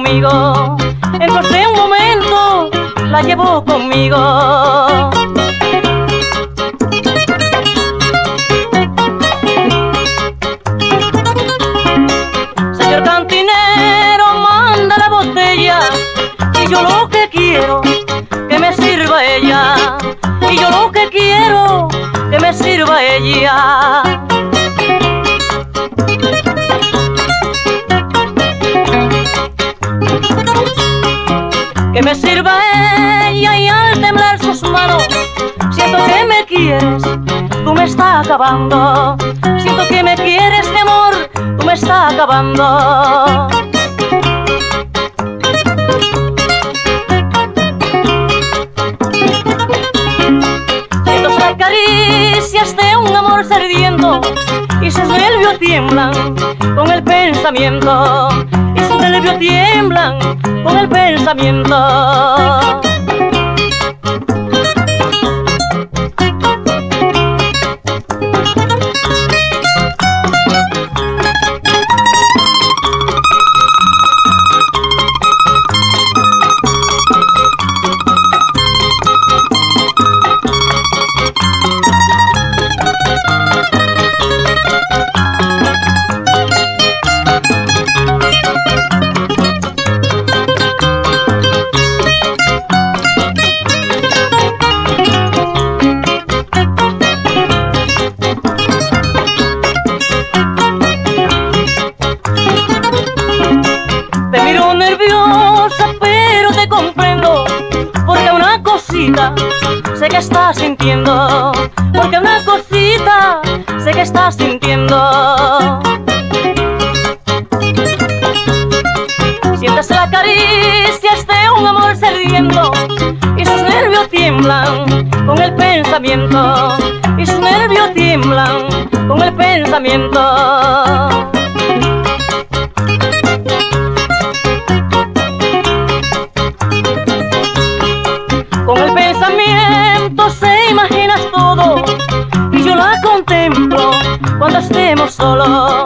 conmigo. Entonces un momento la llevo conmigo. Señor cantinero, manda la botella, y yo lo que quiero que me sirva ella, y yo lo que quiero que me sirva ella. Que me sirva ella y al temblar sus manos siento que me quieres, tú me estás acabando. Siento que me quieres, mi amor, tú me estás acabando. Siento las caricias de un amor sediento y sus nervios tiemblan con el pensamiento, y sus nervios tiemblan con el pensamiento. Te miro nerviosa, pero te comprendo, porque una cosita sé que estás sintiendo, porque una cosita sé que estás sintiendo. Sientes las caricias de un amor sediento y sus nervios tiemblan con el pensamiento, y sus nervios tiemblan con el pensamiento. Con el pensamiento se imaginas todo y yo la contemplo cuando estemos solos.